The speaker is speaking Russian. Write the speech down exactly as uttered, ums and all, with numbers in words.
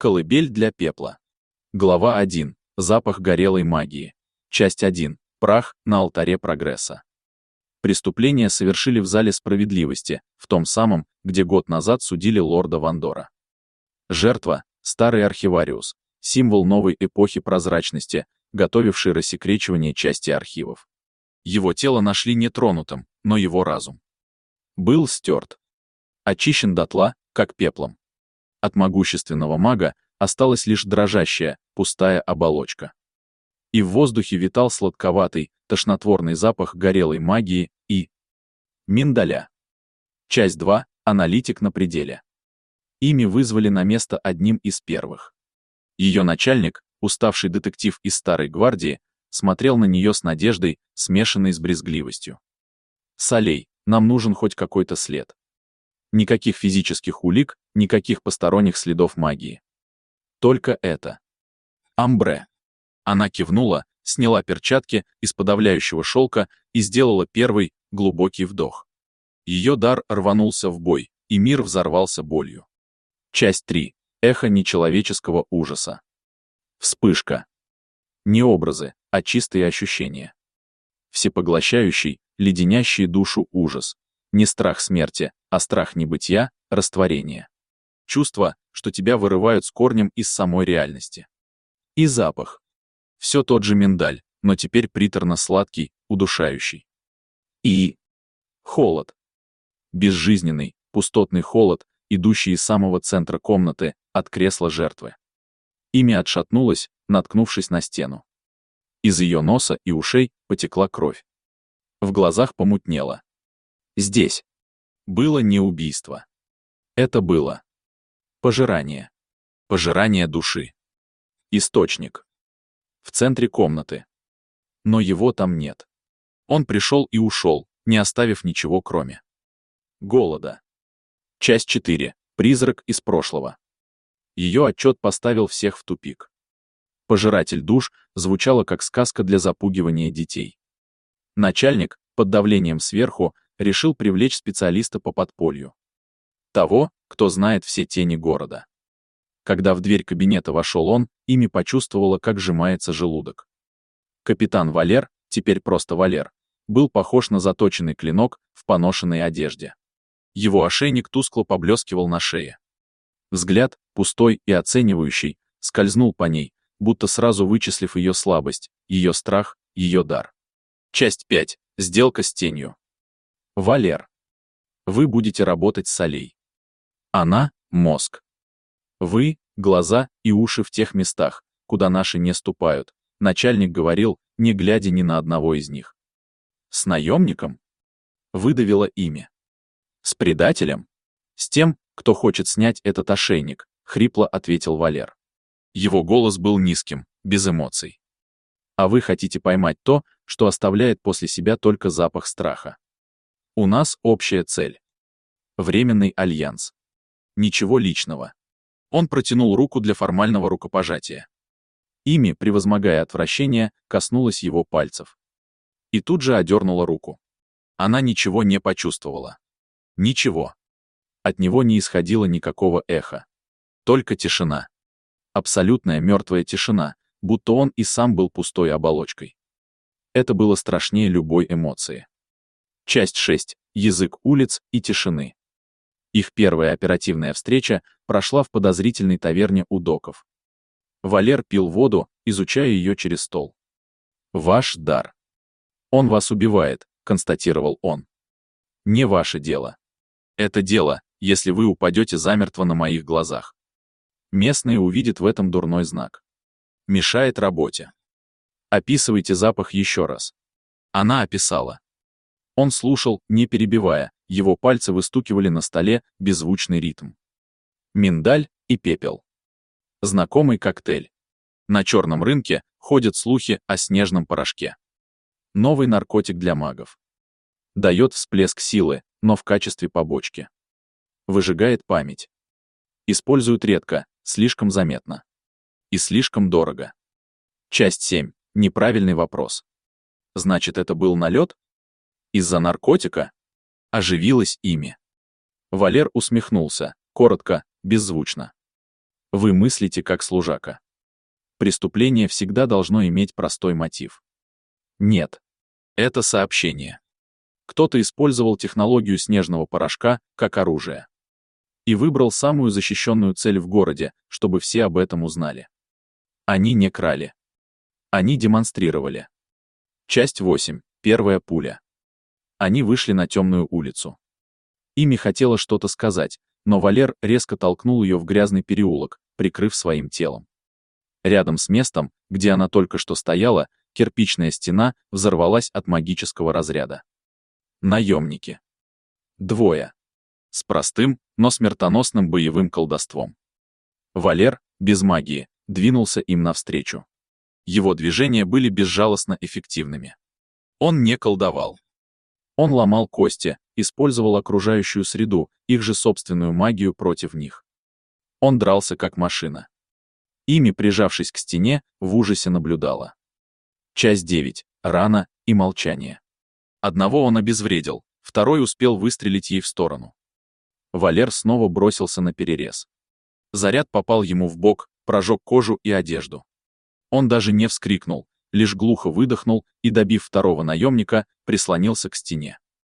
Колыбель для пепла. Глава один. Запах горелой магии. Часть один. Прах на алтаре прогресса. Преступление совершили в зале справедливости, в том самом, где год назад судили лорда Вандора. Жертва — старый архивариус, символ новой эпохи прозрачности, готовивший рассекречивание части архивов. Его тело нашли нетронутым, но его разум был стерт, очищен дотла, как пеплом. От могущественного мага осталась лишь дрожащая, пустая оболочка. И в воздухе витал сладковатый, тошнотворный запах горелой магии и миндаля. Часть два. Аналитик на пределе. Ими вызвали на место одним из первых. Ее начальник, уставший детектив из Старой гвардии, смотрел на нее с надеждой, смешанной с брезгливостью. «Солей, нам нужен хоть какой-то след. Никаких физических улик, никаких посторонних следов магии. Только это. Амбре». Она кивнула, сняла перчатки из подавляющего шелка и сделала первый, глубокий вдох. Ее дар рванулся в бой, и мир взорвался болью. Часть три. Эхо нечеловеческого ужаса. Вспышка. Не образы, а чистые ощущения. Всепоглощающий, леденящий душу ужас. Не страх смерти, а страх небытия, растворения. Чувство, что тебя вырывают с корнем из самой реальности. И запах. Все тот же миндаль, но теперь приторно-сладкий, удушающий. И холод. Безжизненный, пустотный холод, идущий из самого центра комнаты, от кресла жертвы. Имя отшатнулось, наткнувшись на стену. Из ее носа и ушей потекла кровь. В глазах помутнело. Здесь было не убийство. Это было пожирание. Пожирание души. Источник. В центре комнаты. Но его там нет. Он пришел и ушел, не оставив ничего кроме голода. Часть четыре. Призрак из прошлого. Ее отчет поставил всех в тупик. «Пожиратель душ» звучало как сказка для запугивания детей. Начальник, под давлением сверху, решил привлечь специалиста по подполью. Того, кто знает все тени города. Когда в дверь кабинета вошел он, Ими почувствовала, как сжимается желудок. Капитан Валер, теперь просто Валер, был похож на заточенный клинок в поношенной одежде. Его ошейник тускло поблескивал на шее. Взгляд, пустой и оценивающий, скользнул по ней, будто сразу вычислив ее слабость, ее страх, ее дар. Часть пять. Сделка с тенью. Валер. Вы будете работать с Солей. Она — мозг. Вы — глаза и уши в тех местах, куда наши не ступают, начальник говорил, не глядя ни на одного из них. С наемником? Выдавило имя. С предателем? С тем, кто хочет снять этот ошейник, хрипло ответил Валер. Его голос был низким, без эмоций. А вы хотите поймать то, что оставляет после себя только запах страха. У нас общая цель. Временный альянс. Ничего личного. Он протянул руку для формального рукопожатия. Ими, превозмогая отвращение, коснулась его пальцев. И тут же одернула руку. Она ничего не почувствовала. Ничего. От него не исходило никакого эха. Только тишина. Абсолютная мертвая тишина, будто он и сам был пустой оболочкой. Это было страшнее любой эмоции. Часть шесть. Язык улиц и тишины. Их первая оперативная встреча прошла в подозрительной таверне у доков. Валер пил воду, изучая ее через стол. «Ваш дар. Он вас убивает», — констатировал он. «Не ваше дело. Это дело, если вы упадете замертво на моих глазах. Местные увидят в этом дурной знак. Мешает работе. Описывайте запах еще раз». Она описала. Он слушал, не перебивая, его пальцы выстукивали на столе беззвучный ритм. Миндаль и пепел. Знакомый коктейль. На черном рынке ходят слухи о снежном порошке. Новый наркотик для магов. Дает всплеск силы, но в качестве побочки. Выжигает память. Используют редко, слишком заметно. И слишком дорого. Часть семь. Неправильный вопрос. Значит, это был налет? Из-за наркотика? Оживилось имя. Валер усмехнулся, коротко, беззвучно. Вы мыслите как служака. Преступление всегда должно иметь простой мотив. Нет. Это сообщение. Кто-то использовал технологию снежного порошка как оружие. И выбрал самую защищенную цель в городе, чтобы все об этом узнали. Они не крали. Они демонстрировали. Часть восемь. Первая пуля. Они вышли на темную улицу. Ими хотела что-то сказать, но Валер резко толкнул ее в грязный переулок, прикрыв своим телом. Рядом с местом, где она только что стояла, кирпичная стена взорвалась от магического разряда. Наемники. Двое. С простым, но смертоносным боевым колдовством. Валер, без магии, двинулся им навстречу. Его движения были безжалостно эффективными. Он не колдовал. Он ломал кости, использовал окружающую среду, их же собственную магию против них. Он дрался как машина. Ими, прижавшись к стене, в ужасе наблюдала. Часть девять. Рана и молчание. Одного он обезвредил, второй успел выстрелить ей в сторону. Валер снова бросился на перерез. Заряд попал ему в бок, прожег кожу и одежду. Он даже не вскрикнул, лишь глухо выдохнул и, добив второго наемника, прислонился к стене.